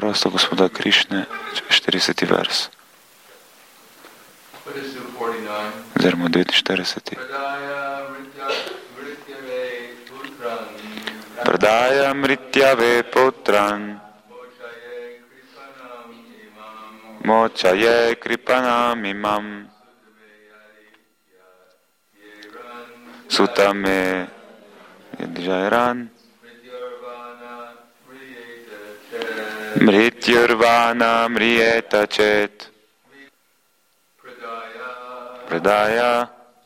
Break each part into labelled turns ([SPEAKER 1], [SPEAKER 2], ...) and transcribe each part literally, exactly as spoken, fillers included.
[SPEAKER 1] Prosto gospoda Krišne, štirideseti vers. Oziroma devetinštirideseti. Pradaya mrityave putran mochaye kripanam imam sutame yadjairan mrityurvana mriyeta chet pradaya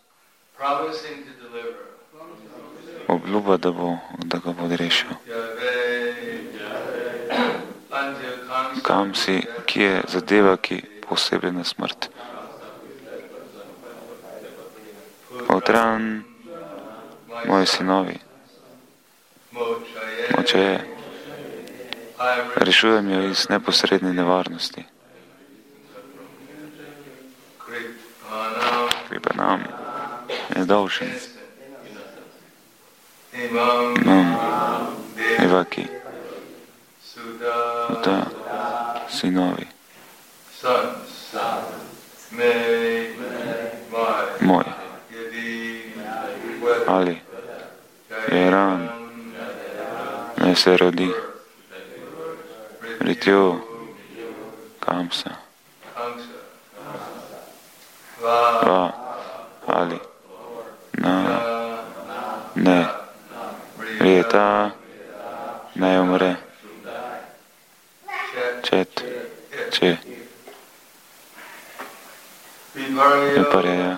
[SPEAKER 1] obljuba, da, bo, da ga bo rešil. Kam si, ki je zadeva, ki posebej na smrt. Otran, moji sinovi, moče je, rešujem jo iz neposredne nevarnosti. Kripanam, nedolžen. Imam, Evaki, Uta, sinovi, moj, Ali, Jeran, naj se rodi, Ritjo, Kamsa, Va, Ali, Na, Ne, Rijeta, ne umre, Čet, Če, Viparjeja,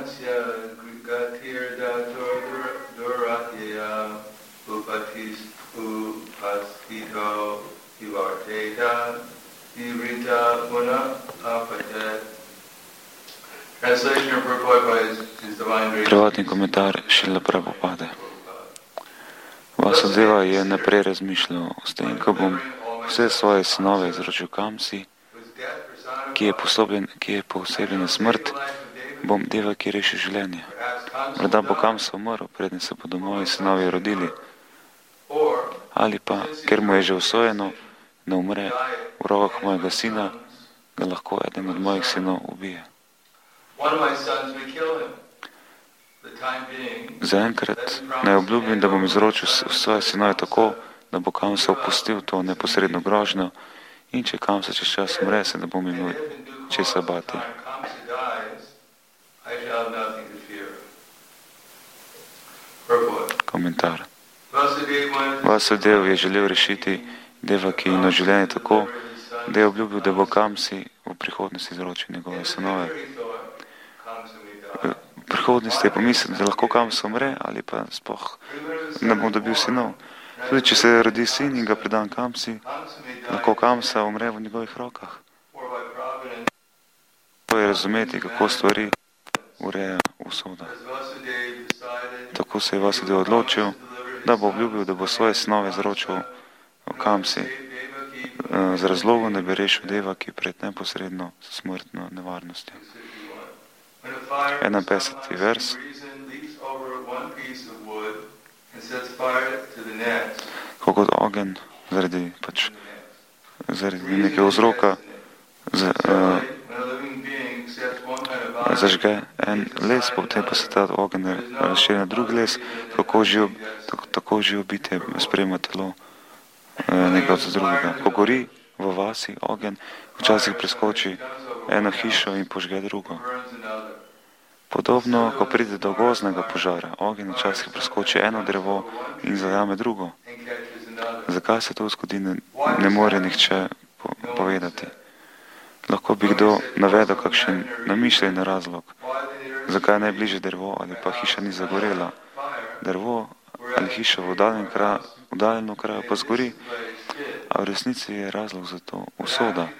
[SPEAKER 1] Prvotni komentar Šrila Prabhupade. Vasudeva je naprej razmišljal s tem, ko bom vse svoje sinove izročil Kamsi, ki je, posobljen, ki je poseben na smrt, bom Deva, ki reši življenje. Morda bo Kamsa umrl, preden se bodo moji sinovi rodili. Ali pa, ker mu je že usojeno, ne umre v rokah mojega sina, ga lahko eden od mojih sinov ubije. Zaenkrat naj obljubim, da bom izročil svoje sinove tako, da bo Kamsa opustil to neposredno grožnjo, in če Kamsa čez čas umre, se ne bom imel česa bati. Komentar. Vasudev je želel rešiti Devakino življenje tako, da je obljubil, da bo Kamsi v prihodnosti izročil njegove sinove. V prihodnosti je pomislil, da lahko Kamsa umre, ali pa sploh ne bo dobil sinov. Tudi če se rodi sin in ga predam Kamsi, lahko Kamsa umre v njegovih rokah. To je razumeti, kako stvari ureja usoda. Tako se je Vasudev odločil, da bo obljubil, da bo svoje sinove izročil v Kamsi, z razlogom, da bi rešil Devaki pred neposredno smrtno nevarnostjo. enainpetdeseti vers. Ko kot ogenj zaradi, pač, zaradi nekega vzroka za, uh, zažge en les, potem pa se ta ogenj razširi na drug les, kako živo, tako, tako živo bitje sprejema telo uh, nekaj od drugega. Ko gori v vasi ogenj, včasih preskoči eno hišo in požge drugo. Podobno, ko pride do gozdnega požara, ogenj včasih preskoči eno drevo in zajame drugo. Zakaj se to zgodi, ne, ne more nihče po, povedati. Lahko bi kdo navedel kakšen namišljen razlog, zakaj je najbližje drevo ali pa hiša ni zagorela. Drevo ali hiša v oddaljenem kraju pa zgori, a v resnici je razlog za to usoda.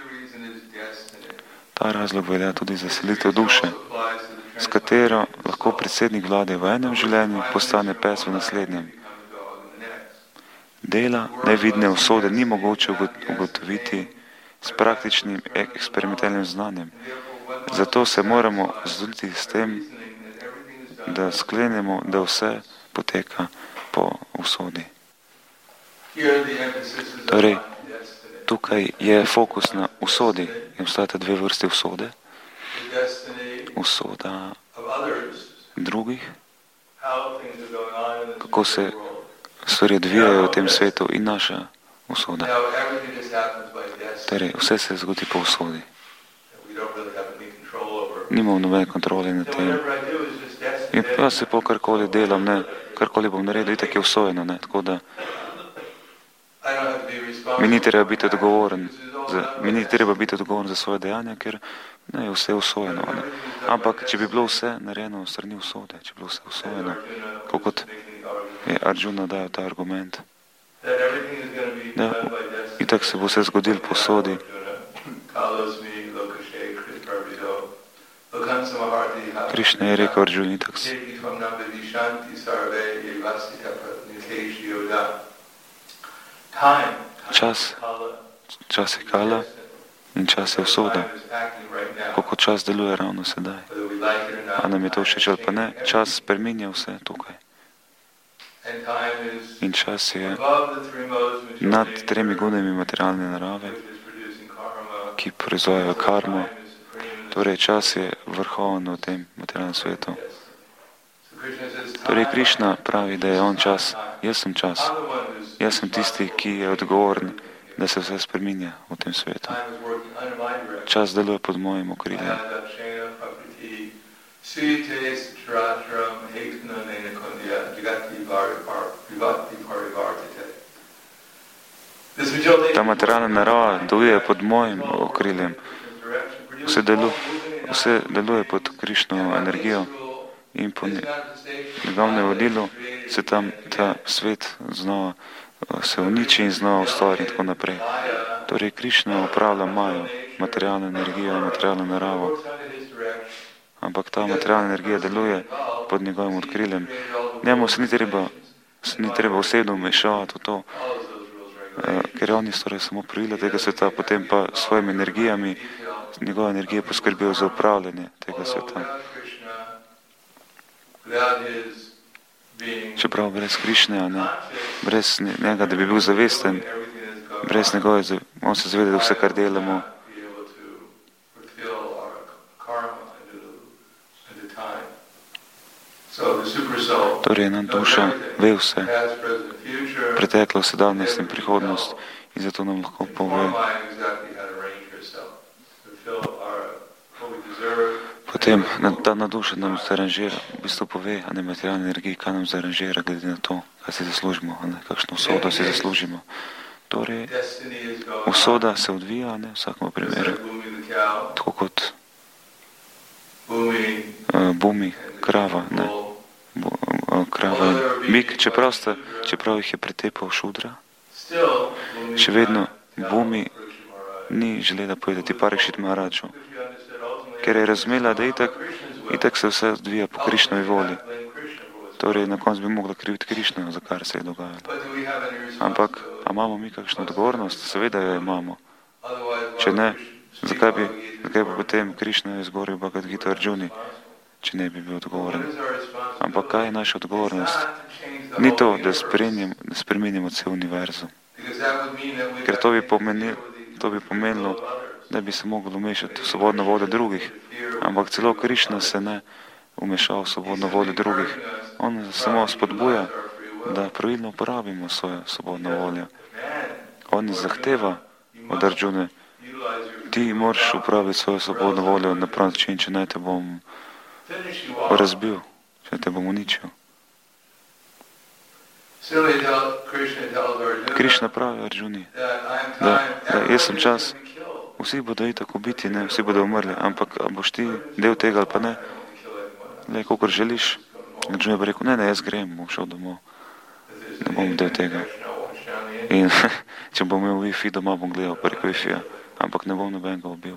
[SPEAKER 1] Ta razlog velja tudi za selitev duše, s katero lahko predsednik vlade v enem življenju postane pes v naslednjem. Dela nevidne usode ni mogoče ugotoviti s praktičnim eksperimentalnim znanjem. Zato se moramo zadovoljiti s tem, da sklenemo, da vse poteka po usodi. Torej, tukaj je fokus na usodi. In obstajata dve vrste usode. Usoda drugih, kako se stvari odvijajo v tem svetu, in naša usoda. Torej, vse se zgodi po usodi. Nimam nobene kontrole na tem. In jaz se po karkoli delam, ne, karkoli bom naredil, itak je usojeno, ne, tako da mi ni treba biti odgovoren za, mi ni treba biti odgovoren za svoje dejanja, ker ne, je vse usojeno. Ne. Ampak, če bi bilo vse narejeno v strani usode, če bi bilo vse usojeno, kot je Arjuna dajal ta argument, da itak se bo vse zgodilo po usodi. Krišna je rekel Arjuni, itak se. Čas, čas je kala in čas je usoda. Kako čas deluje ravno sedaj. A nam je to všeč ali pa ne, čas spreminja vse tukaj. In čas je nad tremi gunami materialne narave, ki proizvajajo karmo. Torej, čas je vrhoven v tem materialnem svetu. Torej, Krišna pravi, da je on čas, jaz sem čas. Jaz sem tisti, ki je odgovoren, da se vse spreminja v tem svetu. Čas deluje pod mojim okriljem. Ta materialna narava deluje pod mojim okriljem. Vse, delu, vse deluje pod Krišno energijo in po njegovem vodilu se tam ta svet znova se uniči in znova ustvari in tako naprej. Torej, Krišna upravlja Majo, materialno energijo, materialno naravo. Ampak ta materialna energija deluje pod njegovim odkriljem. Njemu se ni treba, se ni treba osebno vmešavati v to, ker on je stvaril samo pravila tega sveta, potem pa s svojimi energijami, njegova energija poskrbijo za upravljanje tega sveta. Čeprav brez Krišne, ne, brez njega, da bi bil zavesten, brez njegove, on se zaveda, da vse, kar delamo, torej ena duša ve vse, preteklo, sedanjost in prihodnost, in zato nam lahko pove. Potem ta na duša nam zaranžira, v bistvu pove, a ne materialna energija, kaj nam zaranžira, glede na to, kaj si zaslužimo, a ne, kakšno usodo si zaslužimo. Torej, usoda se odvija, ne, v vsakem primeru, tako kot uh, bumi, krava, ne, Bu, uh, krava in bik, čeprav, sta, čeprav jih je pretepal Šudra, še vedno bumi ni želela povedati Parikšit Maharaču, ker je razumela, da itak, itak se vse odvija po Krišnovi voli. Torej, na koncu bi mogla kriviti Krišno, za kar se je dogajalo. Ampak, a imamo mi kakšno odgovornost? Seveda jo imamo. Če ne, zakaj bi, zakaj bi potem Krišna izgovoril Bhagavad Gita Arjuni, če ne bi bil odgovoren? Ampak kaj je naša odgovornost? Ni to, da spremenimo cel univerzum. Ker to bi pomenilo, to bi pomenilo, da bi se mogli umešati v svobodno voljo drugih. Ampak celo Krišna se ne umešal v svobodno voljo drugih. On samo spodbuja, da pravilno uporabimo svojo svobodno voljo. On zahteva od Arjune, ti moraš uporabiti svojo svobodno voljo na prav način, če ne te bom razbil, če te bom uničil. Krišna pravi Arjuni, da, da jaz sem čas, vsi bodo itak ubiti, ne, vsi bodo umrli, ampak a boš ti del tega ali pa ne, le, kakor želiš. Arjuna je rekel, ne, ne, jaz grem, bom šel domov, ne bom del tega. In če bom imel Wi-Fi doma, bom gledal preko Wi-Fi-ja, ampak ne bom nobenega ubil.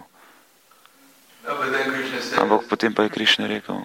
[SPEAKER 1] Ampak potem pa je Krišna rekel,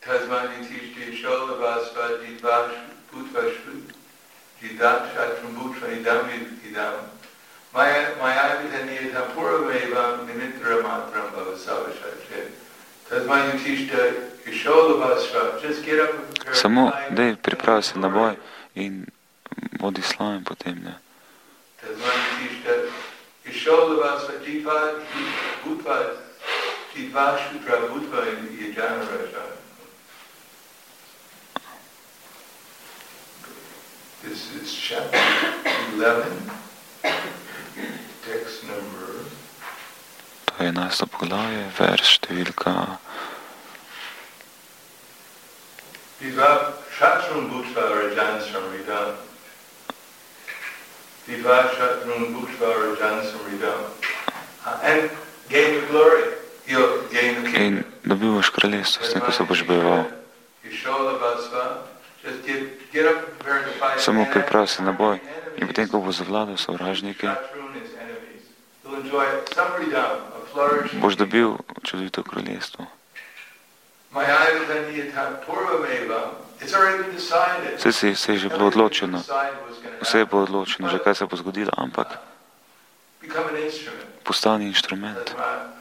[SPEAKER 1] samo, dej, pripravi se na boj in bodi slaven potem, ne.
[SPEAKER 2] This is chapter eleven, text number.
[SPEAKER 1] To je enajsto poglavje, verš številka.
[SPEAKER 2] Viva Shatrun Bhutva Rajan Samridam. Viva Shatrun Bhutva Rajan Samridam. And gain the glory. You'll gain the kingdom.
[SPEAKER 1] In dobil boš kraljestvo, s tem, ko se boš bojeval. Samo pripravi se na boj in potem, ko bo zavladal sovražnike, boš dobil čudovito kraljestvo. Vse se, se je že bilo odločeno, vse je bilo odločeno, že kaj se bo zgodilo, ampak postani inštrument.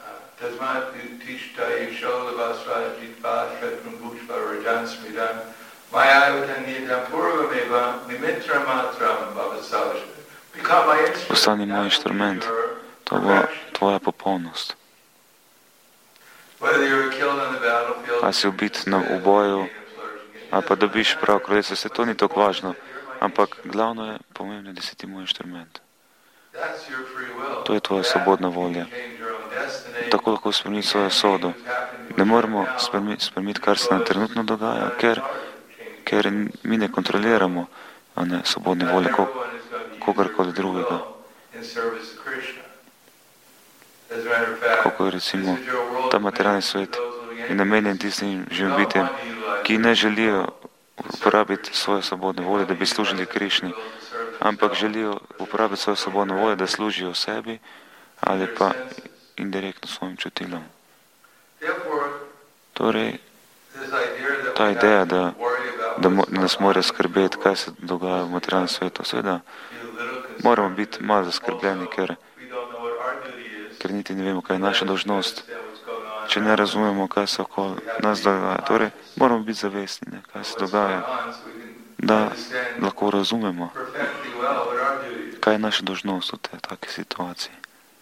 [SPEAKER 1] Postani moj inštrument, to bo tvoja popolnost. A si ubit na uboju, ali pa dobiš prav kraljestvo, vse to ni tako važno, ampak glavno je pomembno, da si ti moj inštrument. To je tvoja svobodna volja. Tako lahko spremeniti svojo sodo. Ne moramo spremeniti, kar se nam trenutno dogaja, ker, ker mi ne kontroliramo a ne svobodne volje kogarkoli drugega. Kako je recimo ta materialni svet je namenjen tistim živim bitjem, ki ne želijo uporabiti svoje svobodne volje, da bi služili Krišni, ampak želijo uporabiti svojo svobodno voljo, da služijo sebi ali pa indirektno svojim čutilom. Torej, ta ideja, da, da, mo, da nas mora skrbeti, kaj se dogaja v materialnem svetu, seveda moramo biti malo zaskrbljeni, ker, ker niti ne vemo, kaj je naša dolžnost. Če ne razumemo, kaj se okoli nas dogaja, torej moramo biti zavestni, ne, kaj se dogaja, da lahko razumemo, kaj je naša dolžnost v tej taki situaciji.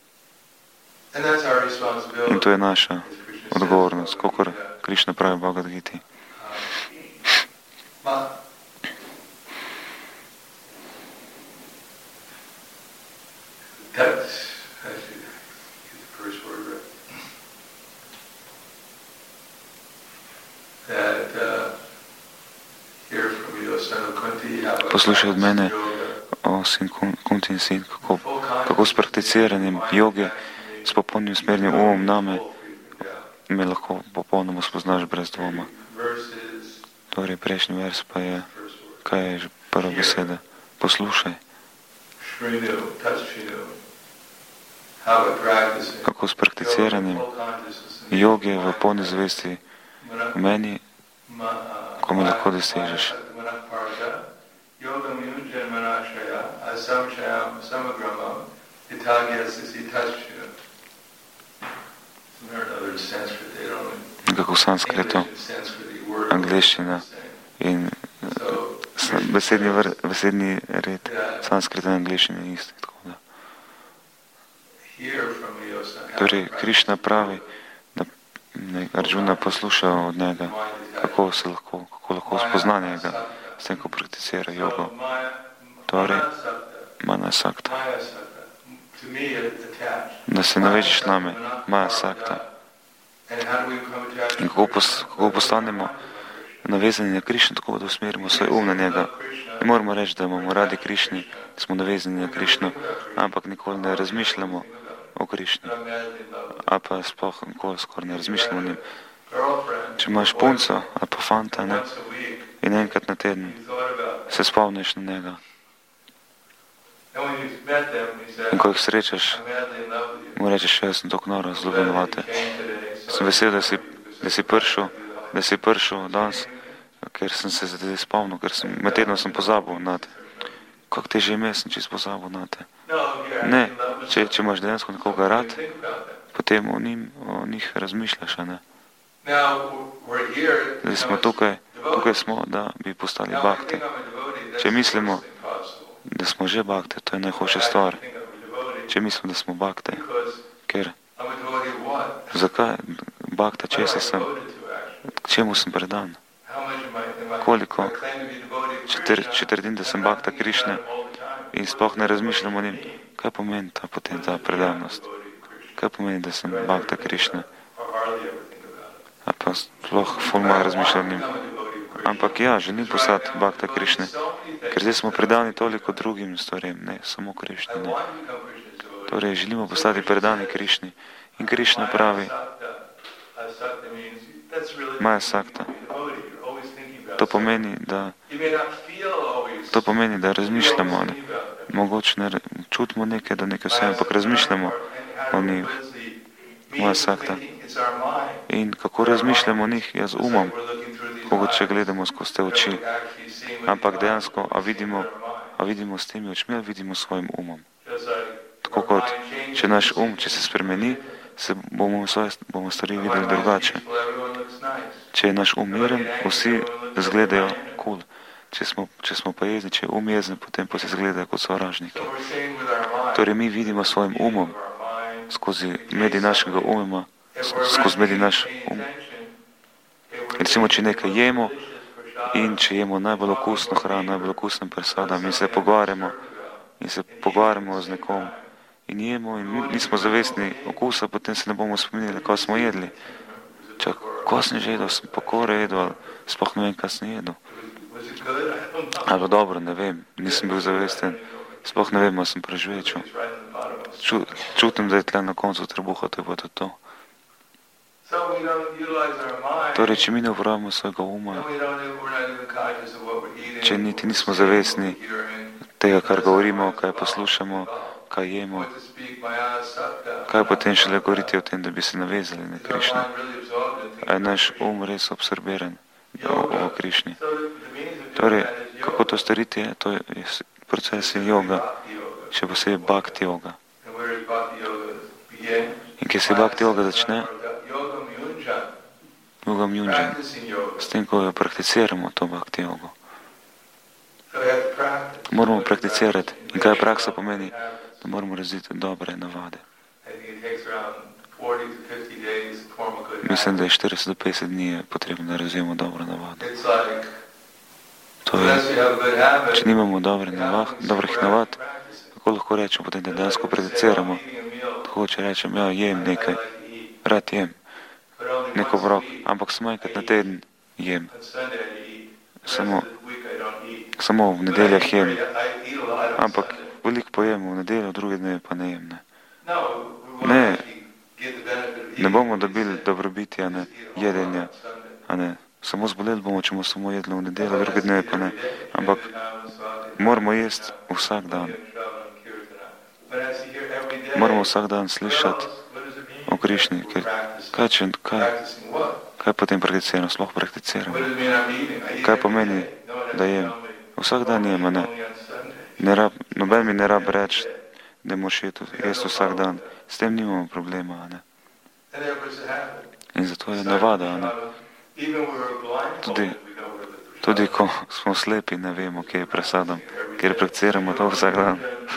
[SPEAKER 1] In to je naša odgovornost, kakor Krišna pravi v Bhagavad Giti. Poslušaj od mene o sin Kunti in sin, kako, kako s prakticiranjem joge, s popolnim smernim umom name, me lahko popolnoma spoznaš brez dvoma. Torej, prejšnji vers pa je, kaj je že prva beseda? Poslušaj. Kako s prakticiranjem joge v polni zavesti v meni, ko me lahko dosežeš. Nekako sanskrito, angliščina in besedni, vr, besedni red sanskrita in angliščina je isti. Torej, Krišna pravi, da Arjuna posluša od njega, kako se lahko, kako lahko spozna njega, s tem, ko prakticira jogo. Torej, mana sakta. Da se navežeš name, maja sakta. In kako, pos, kako postanemo navezani na Krišno, tako da usmerimo svoj um na njega. Ne moramo reči, da imamo radi Krišni, da smo navezani na Krišno, ampak nikoli ne razmišljamo o Krišni. A pa sploh nikoli skoraj ne razmišljamo o njim. Če imaš punco ali pa fanta, ne, in enkrat na teden se spomniš na njega. In ko jih srečaš, mu rečeš, jaz sem tako noro, zelo venovate. Sem vesel, da si, da si prišel, da si prišel danes, ker sem se zdaj spomnil, ker sem, med tednom sem pozabil na te. Kako te že ime, sem čist pozabil na te. Ne, če, če imaš dejansko nekoga rad, potem o, njim, o njih razmišljaš, a ne. Zdaj smo tukaj, tukaj smo, da bi postali bhakti. Če mislimo, da smo že bhakti, to je najhujša stvar. če mislimo, da smo bakte. Ker, zakaj bakta, česa sem, k čemu sem predan? Koliko, če trdim, da sem bakta Krišne in sploh ne razmišljam o njim, kaj pomeni ta potem ta predanost? Kaj pomeni, da sem bakta Krišne? A pa sploh ful malo razmišljam o njim. Ampak ja, želim postati bakta Krišne, ker zdaj smo predani toliko drugim stvarem, ne samo Krišni, ne. Torej, želimo postati predani Krišni. In Krišna pravi, Maja Sakta. To pomeni, da to pomeni, da razmišljamo, ne. Mogoče ne čutimo nekaj do neke vse, ampak razmišljamo o njih. Maja Sakta. In kako razmišljamo o njih, jaz umom, mogoče gledamo skozi te oči, ampak dejansko, a vidimo, a vidimo s temi očmi, ali vidimo s svojim umom. Tako kot, če naš um, če se spremeni, se bomo, svoje, bomo stvari videli drugače. Če je naš um miren, vsi zgledajo cool. Če smo, če smo pa jezni, če je um jezen, potem pa se zgledajo kot sovražniki. Torej mi vidimo svojim umom, skozi medij našega uma, skozi medij naš um. Recimo, če nekaj jemo in če jemo najbolj okusno hrano, najbolj okusnem presadam in se pogovarjamo in se pogovarjamo z nekom in jemo in nismo zavestni okusa, potem se ne bomo spomenili, kaj smo jedli. Čak, ko sem že jedel, sem pokore jedel, ali sploh ne vem, kaj sem jedel. Ali dobro, ne vem, nisem bil zavesten, sploh ne vem, ali sem prežvečil. Ču, čutim, da je tle na koncu trebuha, to je pa tudi to. Torej, če mi ne uporabimo svojega uma, če niti nismo zavestni tega, kar govorimo, kaj poslušamo, kaj jemo, kaj potem šele govoriti o tem, da bi se navezali na Krišno. A je naš um res absorbiran o, o Krišni. Torej, kako to storiti je, to je proces joga, še posebej bhakti joga. In kje se bhakti joga začne? Jogam Junjan. S tem, ko jo prakticiramo, to bhakti jogo. Moramo prakticirati. In kaj praksa pomeni? Da moramo razviti dobre navade. Mislim, da je štirideset do petdeset dni je potrebno, da razvijemo dobre navade. To je, če nimamo dobre navad, dobrih navad, kako lahko rečemo potem, da dejansko prakticiramo? Tako, če rečem, ja, jem nekaj, rad jem, neko obrok, ampak samo enkrat na teden jem. Samo, samo v nedeljah jem, ampak veliko pojem v nedeljo, druge dneve pa ne jem, ne. Ne, ne bomo dobili dobrobiti, a ne, jedenja, a ne. Samo zboleli bomo, če bomo samo jedli v nedeljo, druge dneve pa ne. Ampak moramo jesti vsak dan. Moramo vsak dan slišati o Krišni, ker kaj, če, kaj, kaj potem prakticiramo, sploh prakticiramo. Kaj pomeni, da jem? Vsak dan jem, a ne. Ne rab, noben mi ne rab reči, da moraš jesti vsak dan. S tem nimamo problema, a ne. In zato je navada, a ne. Tudi, tudi ko smo slepi, ne vemo, kje je presadom, ker prakticiramo to vsak dan.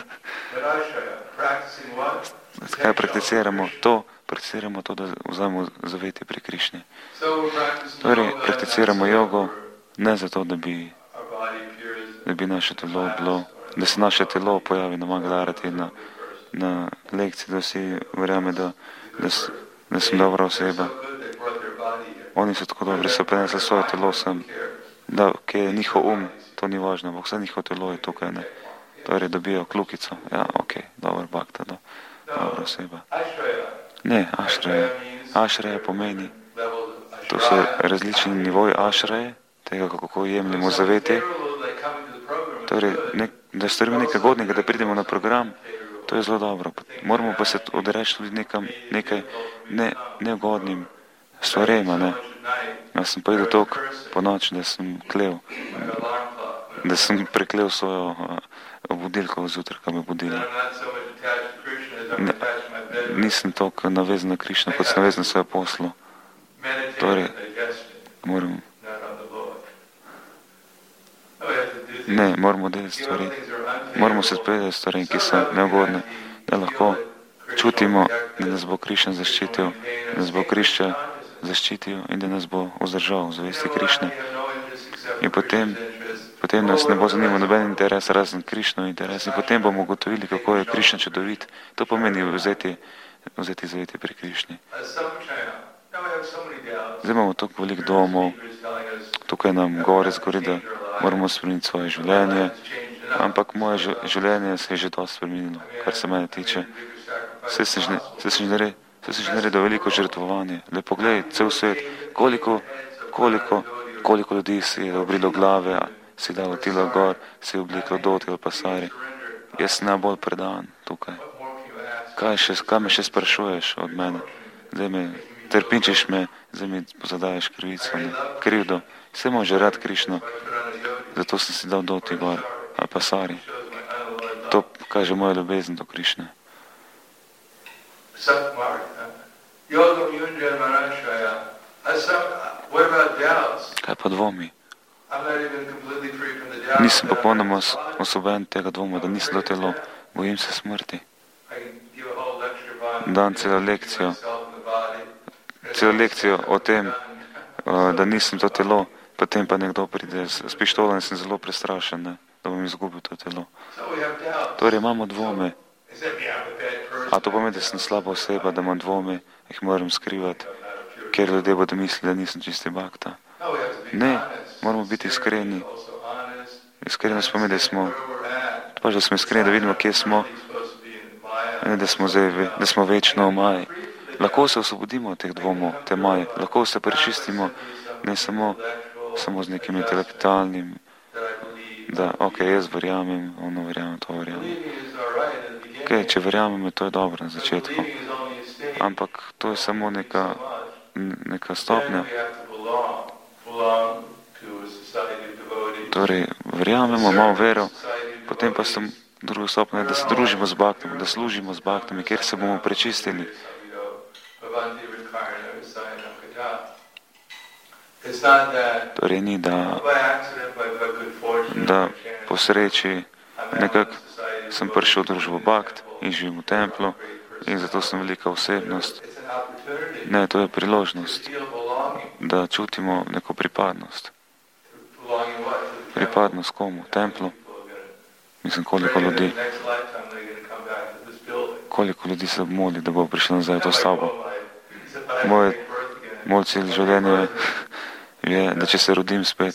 [SPEAKER 1] Kaj prakticiramo? To, prakticiramo to, da vzamemo zavetje pri Krišni. Torej, prakticiramo jogo ne zato, da bi, da bi naše telo bilo, da se naše telo pojavi na Mangalarati, na, na lekciji, da vsi verjame, da, da, da sem dobra oseba. Oni so tako dobri, so prenesli svoje telo sem, da, ki je njihov um, to ni važno, ampak vse njihovo telo je tukaj, ne. Torej, dobijo klukico, ja, ok, dober bakta, do, dobra oseba. Ne, ašreja. Ašreja pomeni, to so različni nivoji ašreje, tega, kako jemljemo zavetje. Torej, nek, da storimo nekaj godnega, da pridemo na program, to je zelo dobro. Moramo pa se odreči tudi nekam, nekaj ne, neugodnim stvarema, ne. Jaz sem pa jedel toliko po noči, da sem klev, da sem preklev svojo budilko zjutraj, ko me budili. Ne, nisem toliko navezan na Krišno, kot sem navezan na svoje poslo. Torej, moram... Ne, moramo delati stvari. Moramo se odpovedati stvari, ki so neugodne. da lahko čutimo, da nas bo Krišna zaščitil, da nas bo Krišna zaščitil in da nas bo vzdržal v zavesti Krišne. In potem, potem nas ne bo zanimal noben interes, razen Krišnov interes. In potem bomo ugotovili, kako je Krišna čudovit. To pomeni vzeti, vzeti zaveti pri Krišni. Zdaj imamo toliko veliko domov, tukaj nam gore zgori, da moramo spremeniti svoje življenje, ampak moje življenje se je že dosti spremenilo, kar se mene tiče. Vse sem že naredil, vse sem že naredil veliko žrtvovanje. Le poglej, cel svet, koliko, koliko, koliko ljudi si je obrilo glave, si dalo tilo gor, si obliklo doti ali pasari. Jaz sem najbolj predan tukaj. Kaj, še, kaj me še sprašuješ od mene? Zdaj me trpinčeš me, zdaj mi pozadaješ krivico, ne? Krivdo. Vse imam že rad Krišno, zato sem si dal doti gor, ali pasari. To kaže moja ljubezen do Krišne. Kaj pa dvomi? Nisem popolnoma osvobojen tega dvoma, da nisem to telo. Bojim se smrti. Dan celo lekcijo, celo lekcijo o tem, da nisem to telo, potem pa nekdo pride s pištolo in sem zelo prestrašen, ne, da bom izgubil to telo. Torej imamo dvome. A to pomeni, da sem slaba oseba, da imam dvome, jih moram skrivati, ker ljudje bodo mislili, da nisem čisti bakta. Ne, moramo biti iskreni. Iskrenost pomeni, da smo, pač da smo iskreni, da vidimo, kje smo, ne, da smo, zdaj, da smo večno v maji. Lahko se osvobodimo od teh dvomov, te maje, lahko se prečistimo, ne samo, samo z nekim intelektualnim, da, ok, jaz verjamem, ono verjamem, to verjamem. Ok, če verjamem, to je dobro na začetku, ampak to je samo neka, neka stopnja. Torej, verjamemo, imamo vero, potem pa sem drugo stopnja, da se družimo z baktami, da služimo z baktami, kjer se bomo prečistili. Torej ni, da, da po sreči nekako sem prišel v družbo bakt in živim v templu in zato sem velika osebnost. Ne, to je priložnost, da čutimo neko pripadnost. Pripadnost komu? Templu. Mislim, koliko ljudi, koliko ljudi se moli, da bo prišel nazaj v to stavbo. Moje, moj cilj življenja je, da če se rodim spet,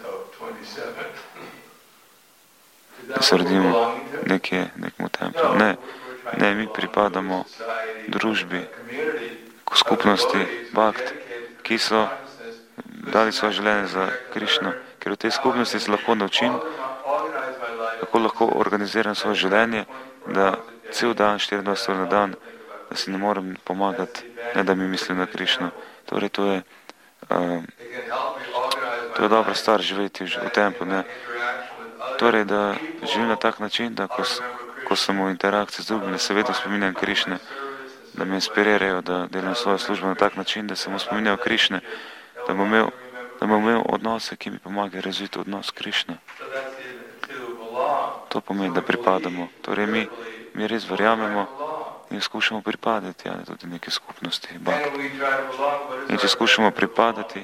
[SPEAKER 1] da se rodimo nekje, nekemu templu. Ne, ne, mi pripadamo družbi, skupnosti bakt, ki so dali svoje življenje za Krišno, ker v tej skupnosti se lahko naučim, kako lahko organiziram svoje življenje, da cel dan, štiriindvajset ur na dan, da si ne morem pomagati, ne da mi mislim na Krišno. Torej, to je, uh, to je dobra stvar živeti v templu, ne. Torej, da živim na tak način, da ko, ko sem v interakciji z drugimi, se vedno spominjam Krišne, da me inspirirajo, da delam svojo službo na tak način, da se mu spominjajo Krišne, da bom imel, da bom imel odnose, ki mi pomagajo razviti odnos Krišne. To pomeni, da pripadamo. Torej, mi, mi res verjamemo in skušamo pripadati, ja, tudi neke skupnosti, bakt. In če skušamo pripadati,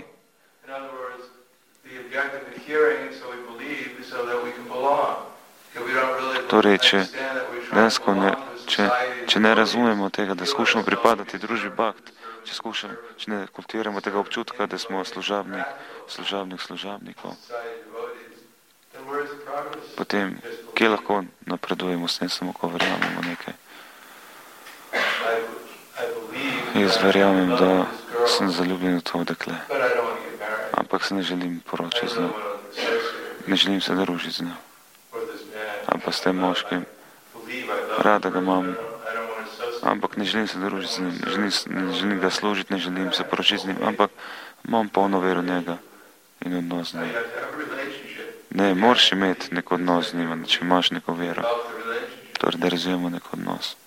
[SPEAKER 1] torej, če dejansko ne, če, če ne razumemo tega, da skušamo pripadati družbi bakt, če, skušam, če ne kultiviramo tega občutka, da smo služabnik, služabnik služabnikov, potem, kje lahko napredujemo, s tem samo, ko verjamemo nekaj. Jaz verjamem, da sem zaljubljen v to dekle, ampak se ne želim poročiti z njo. Ne želim se družiti z njo. Ali pa s tem moškim. Rada ga imam, ampak ne želim se družiti z njim. Ne želim, ne želim ga služiti, ne želim se poročiti z njim, ampak imam polno vero njega in odnos z njim. Ne, moraš imeti nek odnos z njim, če imaš neko vero. Torej, da razvijemo nek odnos.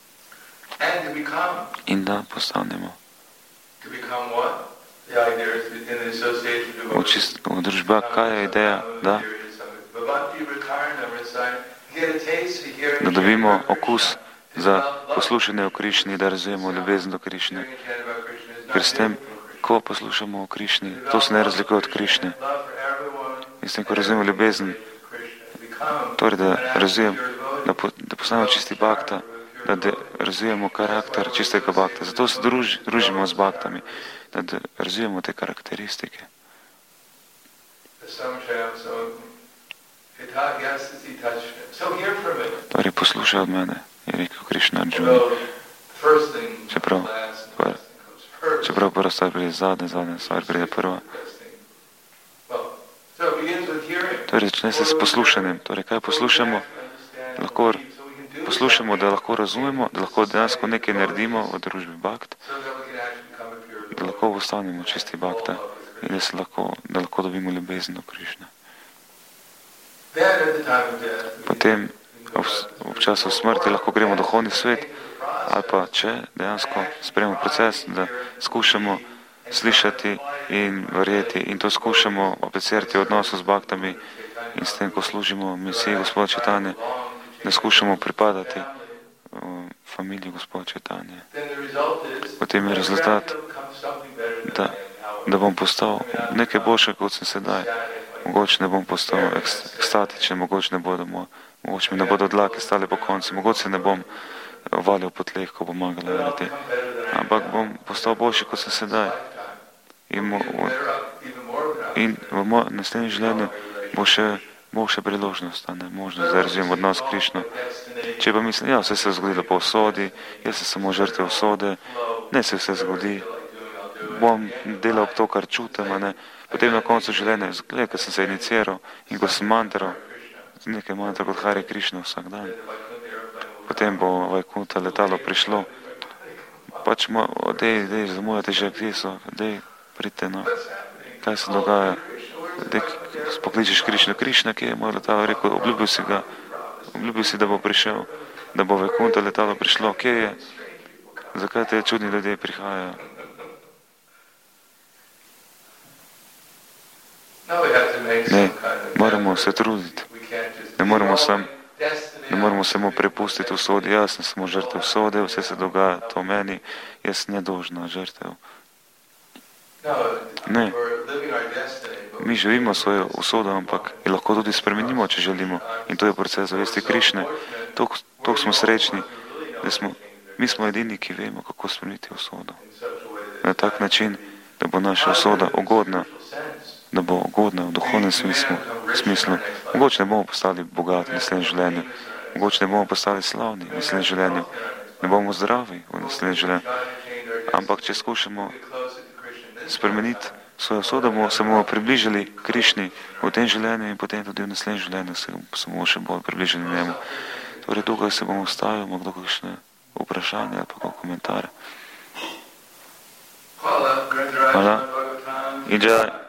[SPEAKER 1] In da postanemo. V, čist, v družbah, kaj je ideja? Da, da dobimo okus za poslušanje o Krišni, da razumemo ljubezen do Krišne. Ker s tem, ko poslušamo o Krišni, to se ne razlikuje od Krišne. In s tem, ko razumemo ljubezen, torej da razumemo, da, po, da postanemo čisti bhakta, da, da razumemo karakter čistega bhakta. Zato se druž, družimo z bhaktami, da, da razumemo te karakteristike. Torej poslušaj od mene, je rekel Krišna Arjuni. Čeprav, čeprav prva stvar pride zadnja, zadnja stvar pride prva. Torej začne se s poslušanjem. Torej kaj poslušamo? Lahko poslušamo, da lahko razumemo, da lahko dejansko nekaj naredimo v družbi bhakt, da lahko ostanemo čisti bhakta in da, se lahko, da lahko dobimo ljubezen do Krišne. Potem ob, ob času smrti lahko gremo v duhovni svet, ali pa če dejansko sprejemo proces, da skušamo slišati in verjeti in to skušamo aplicirati v odnosu z bhaktami in s tem, ko služimo misiji Gospoda Čajtanje, da skušamo pripadati v familiji Gospoda Čajtanje. Potem je rezultat, da, da bom postal nekaj boljše, kot sem sedaj. Mogoče ne bom postal ekstatičen, mogoče ne bodo, mogoče mi ne bodo dlake stale po konci, mogoče se ne bom valil po tleh, ko bom mogla verjeti. Ampak bom postal boljši, kot sem sedaj. In, mo, in v mojem naslednjem življenju bo še, bo še priložnost, a ne možnost, da razvijem odnos s Krišno. Če pa mislim, ja, vse se je zgodilo po usodi, jaz sem samo žrtev usode, ne se vse zgodi, bom delal to, kar čutim, a ne. Potem na koncu življenja, gled, ko sem se iniciral in ko sem mantral, nekaj mantra kot Hare Krišna vsak dan, potem bo Vajkunta letalo prišlo, pač mo, dej, dej, zamujate že, kje so, dej, pridite, no, kaj se dogaja, dej, pokličeš Krišna, Krišna, kje je moje letalo, rekel, obljubil si ga, obljubil si, da bo prišel, da bo Vajkunta letalo prišlo, kje je, zakaj te čudni ljudje prihajajo? Ne, moramo se truditi, ne moramo sam, ne moramo samo prepustiti usodi, jaz sem samo žrtev usode, vse se dogaja to meni, jaz ne dolžna žrtev. Ne, mi živimo svojo usodo, ampak jo lahko tudi spremenimo, če želimo, in to je proces zavesti Krišne. Toliko smo srečni, da smo, mi smo edini, ki vemo, kako spremeniti usodo. Na tak način, da bo naša usoda ugodna, da bo ugodna v duhovnem smislu, smislu. Mogoče ne bomo postali bogati v naslednjem življenju, mogoče ne bomo postali slavni v naslednjem življenju, ne bomo zdravi v naslednjem življenju, ampak če skušamo spremeniti svojo usodo, bomo se bomo približali Krišni v tem življenju in potem tudi v naslednjem življenju se bomo še bolj približali njemu. Torej tukaj se bomo ustavili, ima kdo kakšne vprašanja ali pa komentar. Hvala. In že